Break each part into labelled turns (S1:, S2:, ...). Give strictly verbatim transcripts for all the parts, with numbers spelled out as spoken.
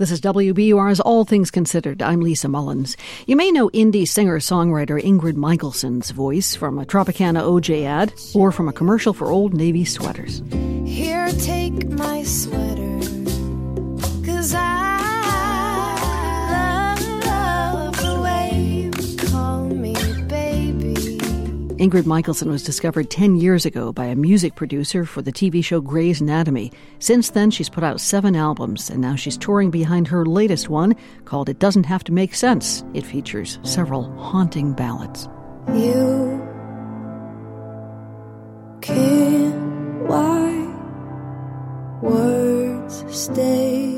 S1: This is W B U R's All Things Considered. I'm Lisa Mullins. You may know indie singer-songwriter Ingrid Michaelson's voice from a Tropicana O J ad or from a commercial for Old Navy sweaters.
S2: Here, take my sweater, 'cause I love the way you call me baby.
S1: Ingrid Michaelson was discovered ten years ago by a music producer for the T V show Grey's Anatomy. Since then, she's put out seven albums, and now she's touring behind her latest one called It Doesn't Have to Make Sense. It features several haunting ballads.
S2: You can't, why words stay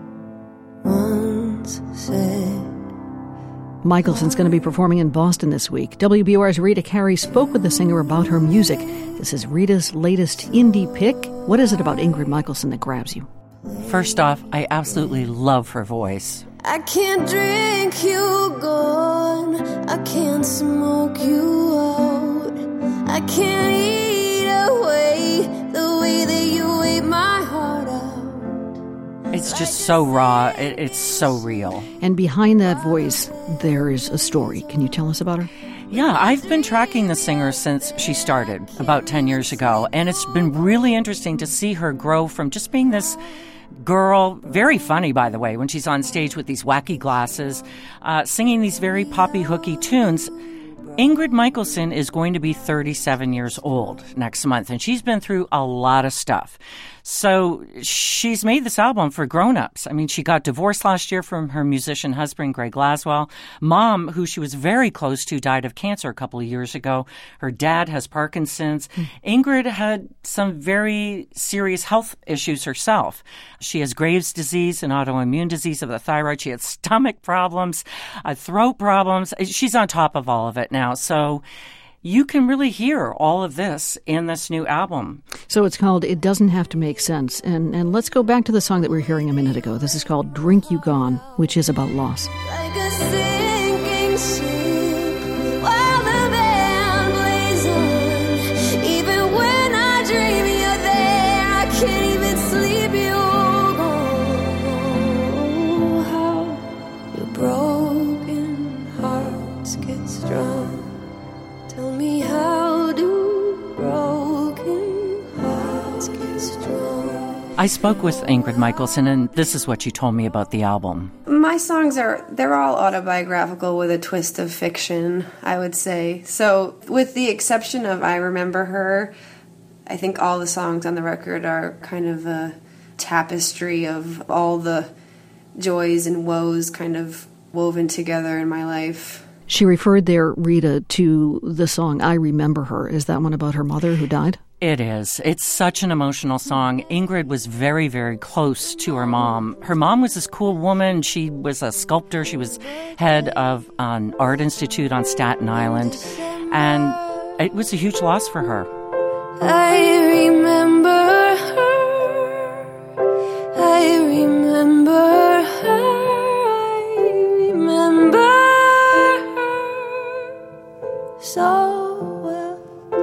S2: once said.
S1: Michelson's going to be performing in Boston this week. W B U R's Rita Carey spoke with the singer about her music. This is Rita's latest indie pick. What is it about Ingrid Michelson that grabs you?
S3: First off, I absolutely love her voice.
S2: I can't drink you gone, I can't smoke you out, I can't eat away the way that you ate my heart out.
S3: It's just so raw. It, it's so real.
S1: And behind that voice, there is a story. Can you tell us about her?
S3: Yeah, I've been tracking the singer since she started about ten years ago, and it's been really interesting to see her grow from just being this girl, very funny, by the way, when she's on stage with these wacky glasses, uh, singing these very poppy, hooky tunes. Ingrid Michaelson is going to be thirty-seven years old next month, and she's been through a lot of stuff. So she's made this album for grown-ups. I mean, she got divorced last year from her musician husband, Greg Glaswell. Mom, who she was very close to, died of cancer a couple of years ago. Her dad has Parkinson's. Mm. Ingrid had some very serious health issues herself. She has Graves' disease, an autoimmune disease of the thyroid. She had stomach problems, uh, throat problems. She's on top of all of it now. So you can really hear all of this in this new album.
S1: So it's called It Doesn't Have to Make Sense. And and let's go back to the song that we were hearing a minute ago. This is called Drink You Gone, which is about loss.
S2: Like a sinking ship while the band plays on. Even when I dream you're there, I can't even sleep, you're gone. How your broken hearts get strong. Tell me, how do broken hearts get strong?
S3: I spoke with Ingrid Michaelson, and this is what she told me about the album.
S4: My songs are, they're all autobiographical with a twist of fiction, I would say. So with the exception of I Remember Her, I think all the songs on the record are kind of a tapestry of all the joys and woes kind of woven together in my life.
S1: She referred there, Rita, to the song I Remember Her. Is that one about her mother who died?
S3: It is. It's such an emotional song. Ingrid was very, very close to her mom. Her mom was this cool woman. She was a sculptor. She was head of an art institute on Staten Island. And it was a huge loss for her.
S2: I remember her. I remember her. I remember so well.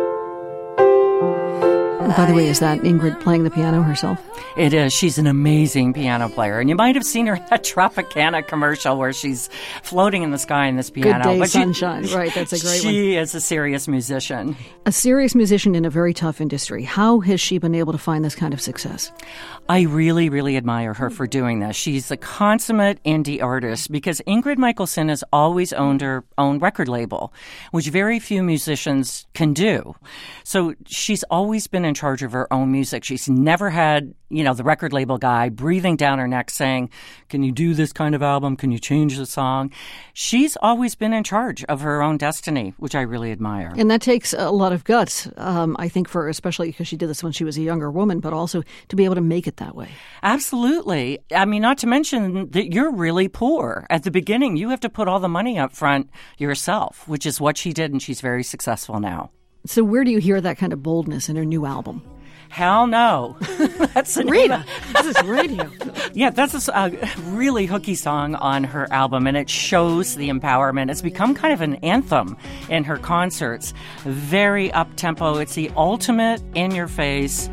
S1: By the way, is that Ingrid playing the piano herself?
S3: It is. She's an amazing piano player. And you might have seen her in that Tropicana commercial where she's floating in the sky in this piano.
S1: Good Day,
S3: but
S1: Sunshine.
S3: She,
S1: right, that's a great
S3: she
S1: one.
S3: She is a serious musician.
S1: A serious musician in a very tough industry. How has she been able to find this kind of success?
S3: I really, really admire her for doing this. She's a consummate indie artist because Ingrid Michaelson has always owned her own record label, which very few musicians can do. So she's always been in charge of her own music. She's never had, you know, the record label guy breathing down her neck saying, can you do this kind of album? Can you change the song? She's always been in charge of her own destiny, which I really admire.
S1: And that takes a lot of guts, um, I think, for especially because she did this when she was a younger woman, but also to be able to make it that way.
S3: Absolutely. I mean, not to mention that you're really poor. At the beginning, you have to put all the money up front yourself, which is what she did, and she's very successful now.
S1: So where do you hear that kind of boldness in her new album?
S3: Hell no. That's a
S1: Rita, this is radio.
S3: Yeah, that's a, a really hooky song on her album, and it shows the empowerment. It's become kind of an anthem in her concerts. Very up-tempo. It's the ultimate in-your-face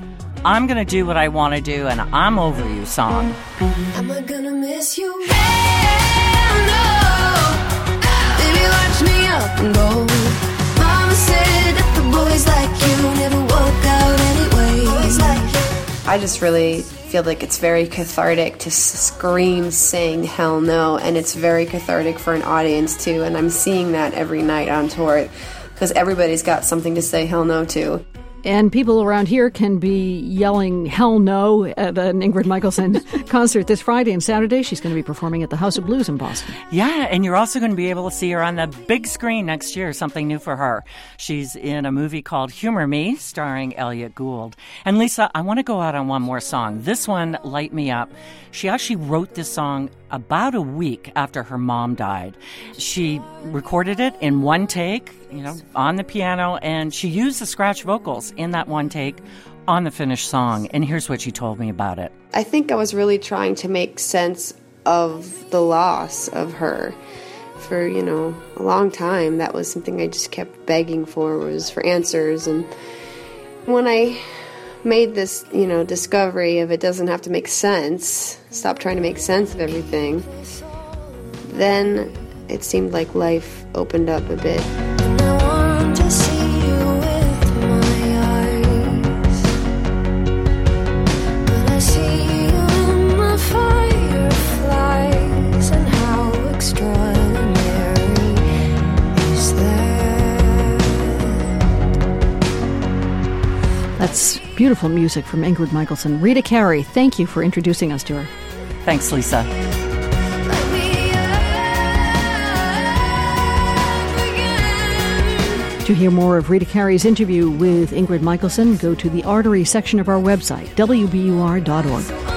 S3: I'm Gonna Do What I Want to Do and I'm Over You song.
S2: Am I gonna miss you? Hell no. Baby, watch me up and go. Mama said that the boys like you never work out anyway. Boys like you.
S4: I just really feel like it's very cathartic to scream, sing Hell No, and it's very cathartic for an audience too, and I'm seeing that every night on tour because everybody's got something to say hell no to.
S1: And people around here can be yelling hell no at an Ingrid Michaelson concert this Friday and Saturday. She's going to be performing at the House of Blues in Boston.
S3: Yeah, and you're also going to be able to see her on the big screen next year, something new for her. She's in a movie called Humor Me, starring Elliot Gould. And Lisa, I want to go out on one more song. This one, Light Me Up. She actually wrote this song about a week after her mom died. She recorded it in one take, you know, on the piano, and she used the scratch vocals in that one take on the finished song. And here's what she told me about it.
S4: I think I was really trying to make sense of the loss of her. For, you know, a long time, that was something I just kept begging for, was for answers. And when I made this, you know, discovery of it doesn't have to make sense, stop trying to make sense of everything, then it seemed like life opened up a bit.
S2: And I want to see you with my eyes, but I see you in the fireflies, and how extraordinary is that?
S1: That's beautiful music from Ingrid Michaelson. Rita Carey, thank you for introducing us to her.
S3: Thanks, Lisa.
S2: Let me up again.
S1: To hear more of Rita Carey's interview with Ingrid Michaelson, go to the Artery section of our website, W B U R dot org.